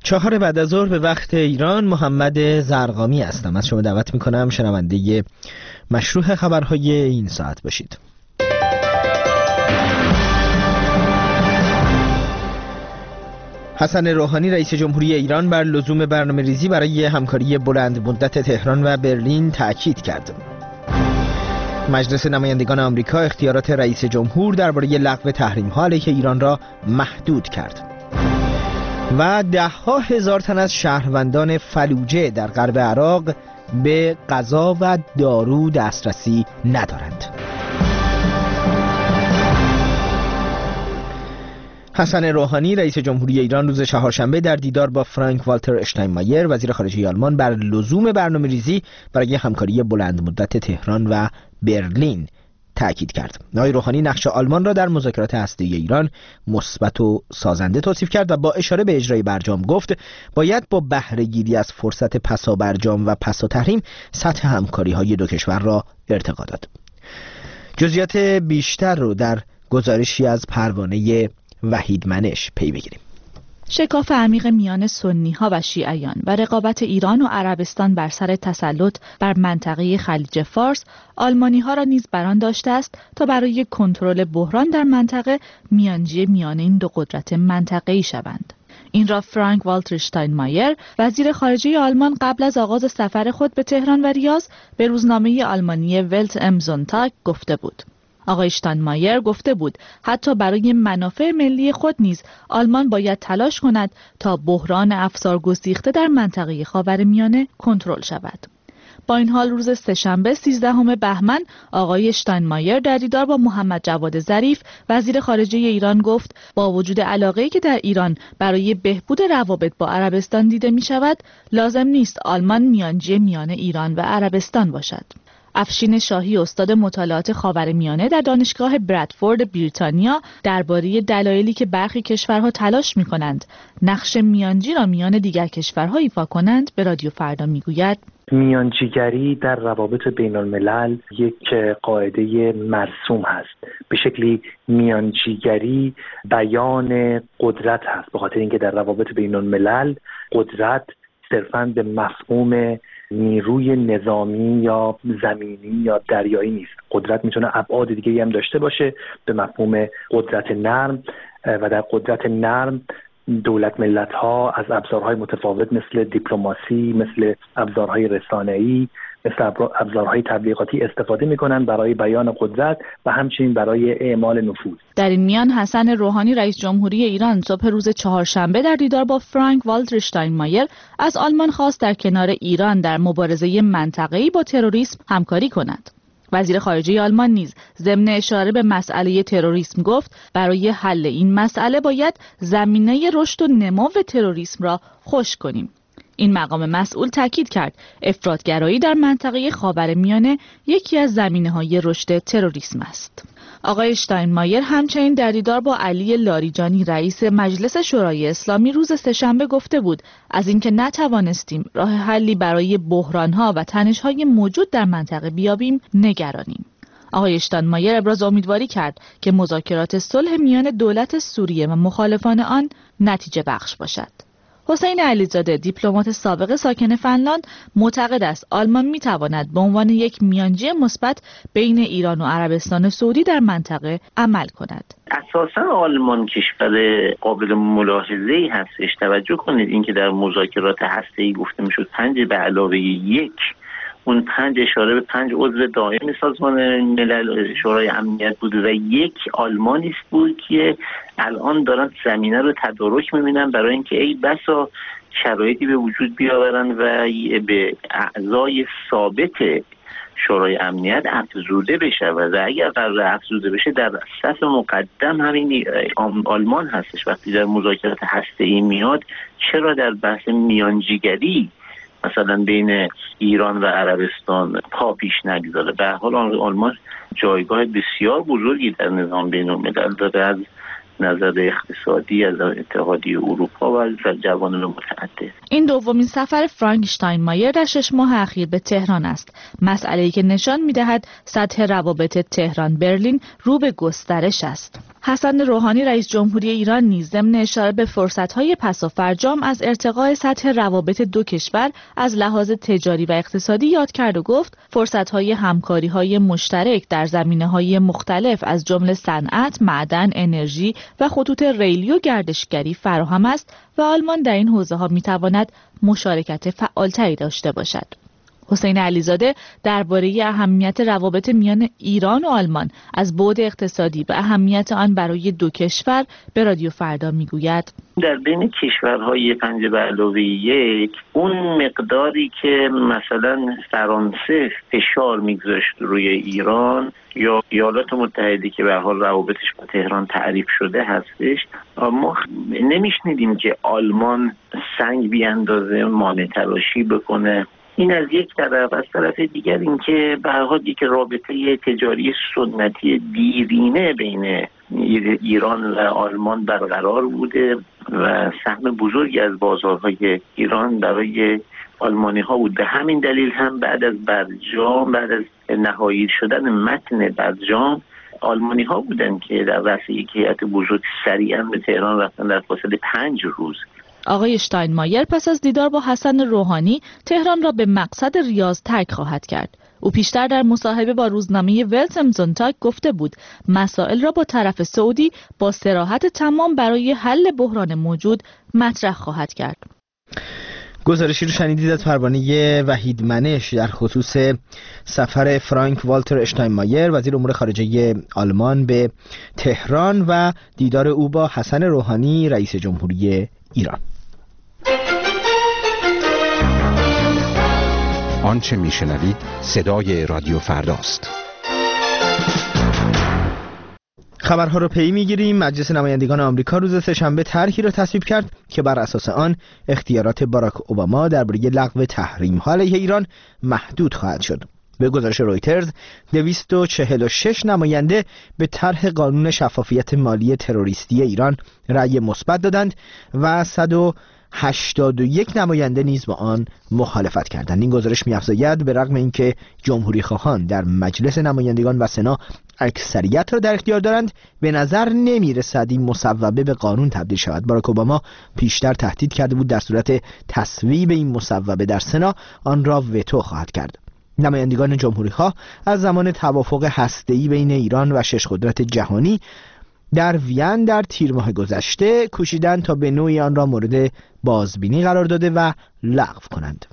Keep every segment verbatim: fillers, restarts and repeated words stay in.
چهار بعد از ظهر به وقت ایران، محمد زرقامی هستم. از شما دعوت میکنم شنونده مشروع خبرهای این ساعت باشید. حسن روحانی رئیس جمهوری ایران بر لزوم برنامه‌ریزی برای همکاری بلند مدت تهران و برلین تأکید کرد. مجلس نمایندگان آمریکا اختیارات رئیس جمهور درباره لغو تحریم‌ها علیه ایران را محدود کرد. و ده ها هزار تن از شهروندان فلوجه در غرب عراق به غذا و دارو دسترسی ندارند. حسن روحانی رئیس جمهوری ایران روز چهارشنبه در دیدار با فرانک والتر اشتاینمایر وزیر خارجه آلمان بر لزوم برنامه‌ریزی برای همکاری بلند مدت تهران و برلین تأکید کرد. آقای روحانی نقش آلمان را در مذاکرات هسته‌ای ایران مثبت و سازنده توصیف کرد و با اشاره به اجرای برجام گفت باید با بهره گیری از فرصت پسا برجام و پسا تحریم سطح همکاری‌های دو کشور را ارتقا داد. جزئیات بیشتر رو در گزارشی از پروانه وحید منش پی بگیریم. شکاف عمیق میان سنی‌ها و شیعیان و رقابت ایران و عربستان بر سر تسلط بر منطقه خلیج فارس آلمانی‌ها را نیز بران داشته است تا برای کنترل بحران در منطقه میانجی میان این دو قدرت منطقه‌ای شوند. این را فرانک والتر اشتاینمایر وزیر خارجه آلمان قبل از آغاز سفر خود به تهران و ریاض به روزنامه آلمانی ولت ام زونتاگ گفته بود. آقای اشتاینمایر گفته بود حتی برای منافع ملی خود نیز آلمان باید تلاش کند تا بحران افسار گسیخته در منطقه خاورمیانه کنترل شود. با این حال روز سه‌شنبه سیزدهم بهمن آقای اشتاینمایر در دیدار با محمد جواد ظریف وزیر خارجه ایران گفت با وجود علاقه‌ای که در ایران برای بهبود روابط با عربستان دیده می شود لازم نیست آلمان میانجی میان ایران و عربستان باشد. افشین شاهی استاد مطالعات خاورمیانه در دانشگاه برادفورد بریتانیا درباره دلایلی که برخی کشورها تلاش می‌کنند نقش میانجی را میان دیگر کشورها ایفا کنند به رادیو فردا میگوید میانجیگری در روابط بین الملل یک قاعده مرسوم هست. به شکلی میانجیگری بیان قدرت هست، به خاطر اینکه در روابط بین الملل قدرت صرفاً به مفهوم نیروی نظامی یا زمینی یا دریایی نیست. قدرت میتونه ابعاد دیگه‌ای هم داشته باشه به مفهوم قدرت نرم، و در قدرت نرم دولت ملت ها از ابزارهای متفاوت مثل دیپلماسی، مثل ابزارهای رسانه‌ای، مثل ابزارهای تبلیغاتی استفاده میکنن برای بیان قدرت و همچنین برای اعمال نفوذ. در این میان حسن روحانی رئیس جمهوری ایران صبح روز چهارشنبه در دیدار با فرانک والتر اشتاینمایر از آلمان خواست در کنار ایران در مبارزه منطقه‌ای با تروریسم همکاری کند. وزیر خارجه آلمان نیز ضمن اشاره به مسئله تروریسم گفت برای حل این مسئله باید زمینه رشد و نمو تروریسم را خشک کنیم. این مقام مسئول تاکید کرد افراطگرایی در منطقه خاورمیانه یکی از زمینه‌های رشد تروریسم است. آقای اشتاینمایر همچنین در دیدار با علی لاریجانی رئیس مجلس شورای اسلامی روز سه‌شنبه گفته بود از اینکه نتوانستیم راه حلی برای بحران‌ها و تنش‌های موجود در منطقه بیابیم نگرانیم. آقای اشتاینمایر ابراز امیدواری کرد که مذاکرات صلح میان دولت سوریه و مخالفان آن نتیجه بخش باشد. حسین علیزاده دیپلمات سابق ساکن فنلاند معتقد است آلمان میتواند به عنوان یک میانجی مثبت بین ایران و عربستان سعودی در منطقه عمل کند. اساساً آلمان کشور قابل ملاحظه‌ای هستش. توجه کنید اینکه در مذاکرات هسته‌ای گفته میشد پنج به علاوه یک، اون پنج اشاره به پنج عضو دائم سازمان ملل شورای امنیت بود و یک آلمانیست بود که الان دارن زمینه رو تدارک می‌بینن برای اینکه ای بسا شرایطی به وجود بیاورن و به اعضای ثابت شورای امنیت افزوده بشه و اگر قرار افزوده بشه در صف مقدم همین آلمان هستش. وقتی در مذاکرات هسته‌ای میاد چرا در بحث میانجیگری مثلا بین ایران و عربستان پا پیش نگذاره؟ به هر حال آلمان جایگاه بسیار بزرگی در نظام بین الملل داره از نظر اقتصادی، از اتحادیه اروپا و از جوانب متعدد. این دومین سفر فرانک اشتاینمایر در شش ماه اخیر به تهران است، مسئله‌ای که نشان می‌دهد سطح روابط تهران برلین رو به گسترش است. حسن روحانی رئیس جمهوری ایران نیز ضمن اشاره به فرصت‌های پس و فرجام از ارتقاء سطح روابط دو کشور از لحاظ تجاری و اقتصادی یاد کرد و گفت فرصت‌های همکاری‌های مشترک در زمینه‌های مختلف از جمله صنعت، معدن، انرژی و خطوط ریلی و گردشگری فراهم است و آلمان در این حوزه‌ها می‌تواند مشارکت فعالتری داشته باشد. حسین علیزاده درباره اهمیت روابط میان ایران و آلمان از بعد اقتصادی و اهمیت آن برای دو کشور به رادیو فردا میگوید: در بین کشورهای پنج به علاوه یک اون مقداری که مثلا فرانسه فشار میگذاشت روی ایران یا ایالات متحده که به هر حال روابطش با تهران تعریف شده هستش، ما نمیشنیدیم که آلمان سنگ بیاندازه، مانع تلاشی بکنه. این از یک طرف. از طرف دیگر این که به هر حال یک رابطه تجاری سنتی دیرینه بین ایران و آلمان برقرار بوده و سهم بزرگی از بازارهای ایران برای آلمانی ها بود. به همین دلیل هم بعد از برجام، بعد از نهایی شدن متن برجام، آلمانی ها بودن که در رأس یک هیئت بزرگ سریعا به تهران رفتن در فاصله پنج روز. آقای اشتاینمایر پس از دیدار با حسن روحانی تهران را به مقصد ریاض ترک خواهد کرد. او پیشتر در مصاحبه با روزنامه ولت ام زونتاگ گفته بود مسائل را با طرف سعودی با صراحت تمام برای حل بحران موجود مطرح خواهد کرد. گزارشی رو شنیدید از پروانه وحید منش در خصوص سفر فرانک والتر اشتاینمایر وزیر امور خارجه آلمان به تهران و دیدار او با حسن روحانی رئیس جمهوری ایران. آنچه میشنوید صدای رادیو فرداست. خبرها رو پی میگیریم. مجلس نمایندگان آمریکا روز سه‌شنبه طرحی را تصویب کرد که بر اساس آن اختیارات باراک اوباما درباره لغو تحریم‌ها علیه ایران محدود خواهد شد. به گزارش رویترز دویست و چهل و شش نماینده به طرح قانون شفافیت مالی تروریستی ایران رأی مثبت دادند و صد و هشتاد و یک نماینده نیز با آن مخالفت کردند. این گزارش می‌افزاید به رغم اینکه جمهوری خواهان در مجلس نمایندگان و سنا اکثریت را در اختیار دارند، به نظر نمی‌رسد این مصوبه به قانون تبدیل شود. باراک اوباما پیشتر تهدید کرده بود در صورت تصویب این مصوبه در سنا آن را وتو خواهد کرد. نمایندگان جمهوری‌خواه از زمان توافق هسته‌ای بین ایران و شش قدرت جهانی در وین در تیر ماه گذشته کوشیدند تا به نوعی آن را مورد بازبینی قرار داده و لغو کنند.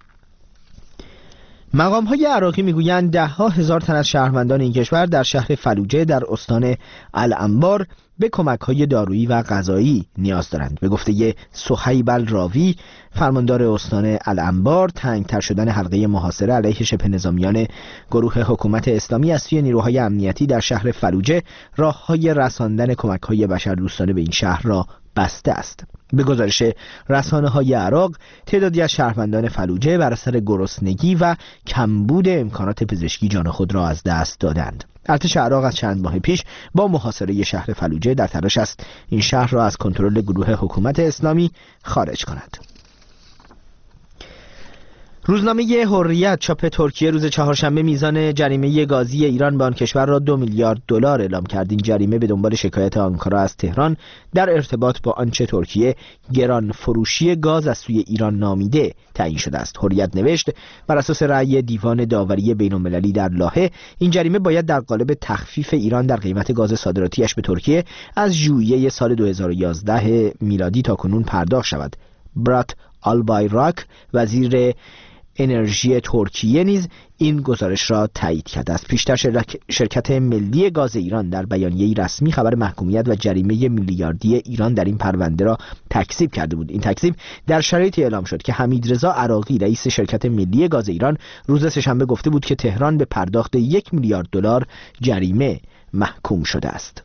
مقام‌های عراقی میگویند ده ها هزار تن از شهروندان این کشور در شهر فلوجه در استان الانبار به کمک‌های دارویی و غذایی نیاز دارند. به گفته صهیب الراوی فرماندار استان الانبار، تنگ‌تر شدن حلقه محاصره علیه شبه نظامیان گروه حکومت اسلامی از سوی نیروهای امنیتی در شهر فلوجه راه‌های رساندن کمک‌های بشردوستانه به این شهر را بسته است. به گزارش رسانه‌های عراق، تعدادی از شهروندان فلوجه بر اثر گرسنگی و کمبود امکانات پزشکی جان خود را از دست دادند. ارتش عراق از چند ماه پیش با محاصره شهر فلوجه در تلاش است این شهر را از کنترل گروه حکومت اسلامی خارج کند. روزنامه حریت چاپ ترکیه روز چهارشنبه میزان جریمه گازی ایران به آن کشور را دو میلیارد دلار اعلام کرد. این جریمه به دنبال شکایت آنکارا از تهران در ارتباط با آنچه ترکیه گران فروشی گاز از سوی ایران نامیده تعیین شده است. حریت نوشت بر اساس رأی دیوان داوری بین‌المللی در لاهه این جریمه باید در قالب تخفیف ایران در قیمت گاز صادراتیش به ترکیه از ژوئیه سال دو هزار و یازده میلادی تا کنون پرداخت شود. برات آلبایراک وزیر انرژی ترکیه نیز این گزارش را تایید کرده است. پیشتر شرکت ملی گاز ایران در بیانیه‌ای رسمی خبر محکومیت و جریمه میلیاردی ایران در این پرونده را تکذیب کرده بود. این تکذیب در شرایطی اعلام شد که حمیدرضا عراقی رئیس شرکت ملی گاز ایران روز سه‌شنبه گفته بود که تهران به پرداخت یک میلیارد دلار جریمه محکوم شده است.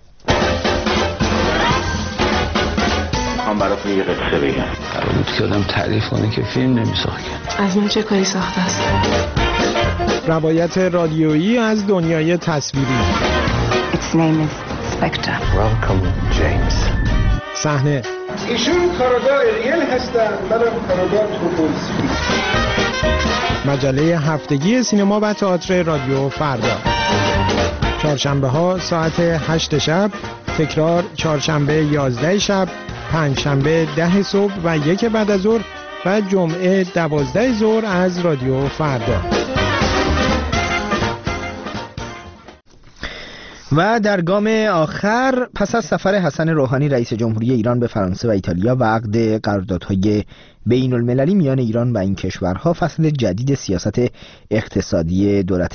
من براتون یه قصه بگم. قرار بود که آدم تعریف کنه که فیلم نمی‌ساخت. از من چه کاری ساخته است؟ روایت رادیویی از دنیای تصویری. Its name is Spectre. Welcome James. صحنه. ایشون کارگاه ریل هستن، منم کارگاه توپولسی. مجله هفتگی سینما و تئاتر رادیو فردا. چهارشنبه ها ساعت هشت شب، تکرار چهارشنبه یازده شب، پنجشنبه ده صبح و یک بعد از ظهر و جمعه دوازده ظهر از رادیو فردا. و در گام آخر، پس از سفر حسن روحانی رئیس جمهوری ایران به فرانسه و ایتالیا و عقد قراردادهای بین المللی میان ایران و این کشورها، فصل جدید سیاست اقتصادی دولت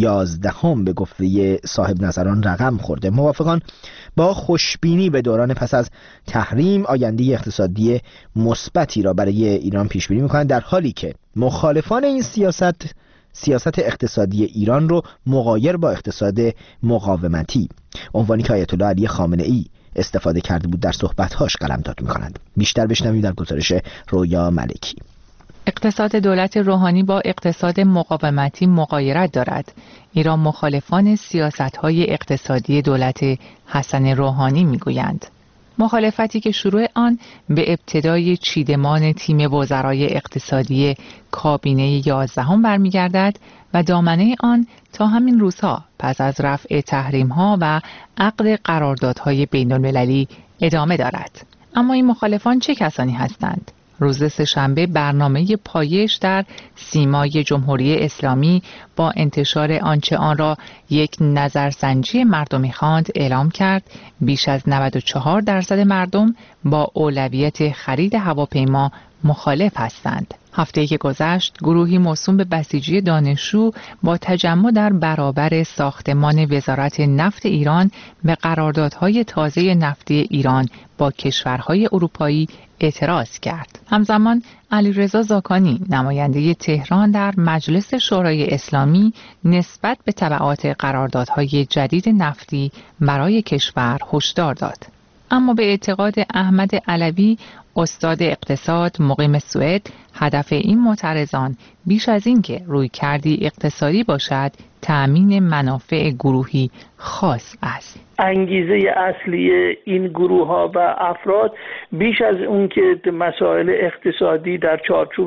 یازدهم به گفته صاحب نظران رقم خورده. موافقان با خوشبینی به دوران پس از تحریم آینده اقتصادی مثبتی را برای ایران پیش بینی می‌کنند، در حالی که مخالفان این سیاست سیاست اقتصادی ایران رو مغایر با اقتصاد مقاومتی، عنوانی که آیت الله علی خامنه ای استفاده کرده بود، در صحبت‌هاش قلمداد می‌کنند. بیشتر بشنویم در گزارش رویا ملکی. اقتصاد دولت روحانی با اقتصاد مقاومتی مغایرت دارد. ایران مخالفان سیاست‌های اقتصادی دولت حسن روحانی می‌گویند. مخالفتی که شروع آن به ابتدای چیدمان تیم وزرای اقتصادی کابینه یازدهم برمیگردد و دامنه آن تا همین روزها پس از رفع تحریم‌ها و عقد قراردادهای بین‌المللی ادامه دارد. اما این مخالفان چه کسانی هستند؟ روز سه‌شنبه برنامه پایش در سیمای جمهوری اسلامی با انتشار آنچه آن را یک نظرسنجی مردمی خواند اعلام کرد بیش از نود و چهار درصد مردم با اولویت خرید هواپیما مخالف هستند. هفته‌ای که گذشت، گروهی موسوم به بسیجی دانشجو با تجمع در برابر ساختمان وزارت نفت ایران به قراردادهای تازه نفتی ایران با کشورهای اروپایی اعتراض کرد. همزمان علیرضا زاکانی، نماینده تهران در مجلس شورای اسلامی، نسبت به تبعات قراردادهای جدید نفتی برای کشور هشدار داد. اما به اعتقاد احمد علوی، استاد اقتصاد مقیم سوئد، هدف این معترضان بیش از این که رویکردی اقتصادی باشد، تأمین منافع گروهی خاص است. انگیزه اصلی این گروه ها و افراد بیش از اون که مسائل اقتصادی در چارچوب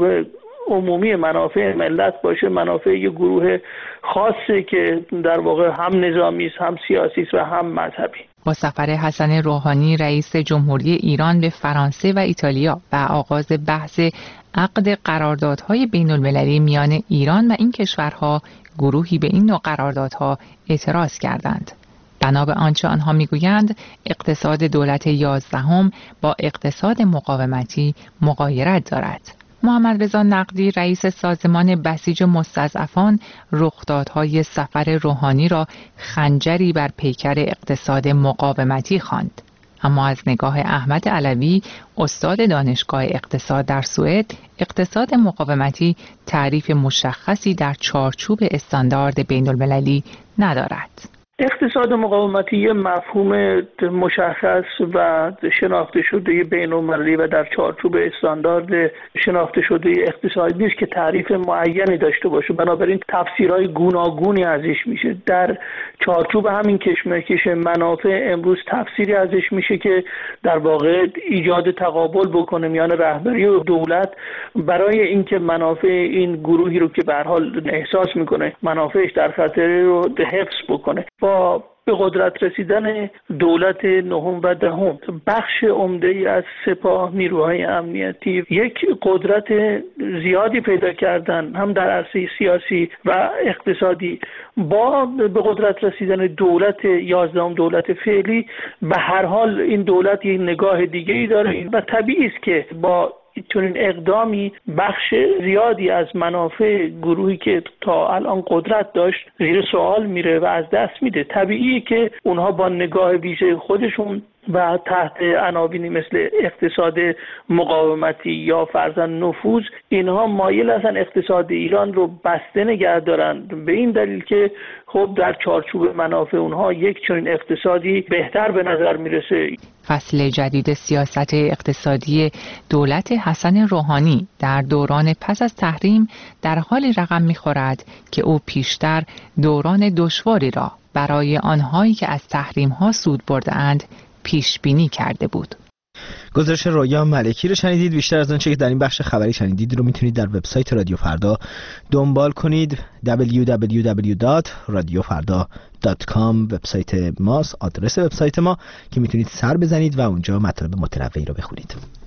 عمومی منافع ملت باشه، منافع یک گروه خاصه که در واقع هم نظامی است، هم سیاسی است و هم مذهبی. با سفر حسن روحانی رئیس جمهوری ایران به فرانسه و ایتالیا و آغاز بحث عقد قراردادهای بین المللی میان ایران و این کشورها، گروهی به این نوع قراردادها اعتراض کردند. بنا به آنچه آنها میگویند، اقتصاد دولت یازدهم با اقتصاد مقاومتی مغایرت دارد. محمد رضا نقدی، رئیس سازمان بسیج مستضعفان، رخدادهای سفر روحانی را خنجری بر پیکر اقتصاد مقاومتی خواند. اما از نگاه احمد علوی، استاد دانشگاه اقتصاد در سوئد، اقتصاد مقاومتی تعریف مشخصی در چارچوب استاندارد بین المللی ندارد. اقتصاد مقاومتی یه مفهوم مشخص و شناخته شده بین‌المللی و در چارچوب استاندارد شناخته شده اقتصادی نیست که تعریف معینی داشته باشه، بنابراین تفسیرهای گوناگونی ازش میشه. در چارچوب همین کشمکش منافع امروز تفسیری ازش میشه که در واقع ایجاد تقابل بکنه میان رهبری و دولت برای اینکه منافع این گروهی رو که به هر حال احساس میکنه منافعش در خطر رو حفظ بکنه. با به قدرت رسیدن دولت نهم و دهم، بخش عمده‌ای از سپاه، نیروهای امنیتی یک قدرت زیادی پیدا کردن، هم در عرصه سیاسی و اقتصادی. با به قدرت رسیدن دولت یازدهم، دولت فعلی، به هر حال این دولت یک نگاه دیگه‌ای داره و طبیعی است که با چون این اقدامی بخش زیادی از منافع گروهی که تا الان قدرت داشت زیر سوال میره و از دست میده. طبیعیه که اونها با نگاه ویژه خودشون و تحت عناوینی مثل اقتصاد مقاومتی یا فرضاً نفوذ، اینها مایل هستن اقتصاد ایران رو بسته نگه دارن، به این دلیل که خب در چارچوب منافع اونها یک چنین اقتصادی بهتر به نظر میرسه. فصل جدید سیاست اقتصادی دولت حسن روحانی در دوران پس از تحریم در حالی رقم می‌خورد که او پیشتر دوران دشواری را برای آنهایی که از تحریم‌ها سود برده‌اند پیش بینی کرده بود. گزارش رویا ملکی رو شنیدید. بیشتر از آنچه که در این بخش خبری شنیدید رو میتونید در وبسایت رادیو فردا دنبال کنید. دبلیو دبلیو دبلیو دات رادیو فردا دات کام وبسایت ماست، آدرس وبسایت ما که میتونید سر بزنید و اونجا مطالب متنوعی رو بخونید.